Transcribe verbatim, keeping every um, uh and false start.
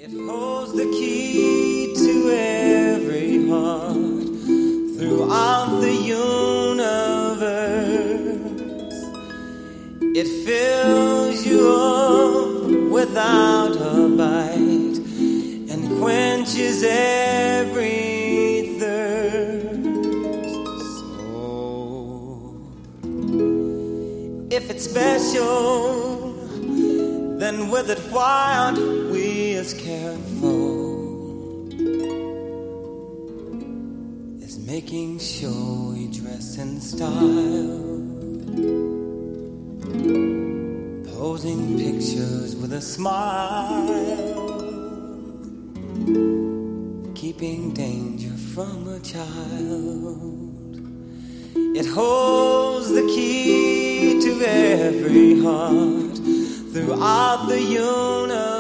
It holds the key to every heart throughout the universe. It fills you up without a bite and quenches every thirst. So, if it's special, then with it, why aren't we as careful as making sure we dress in style, posing pictures with a smile, keeping danger from a child? It holds the key to every heart throughout the universe.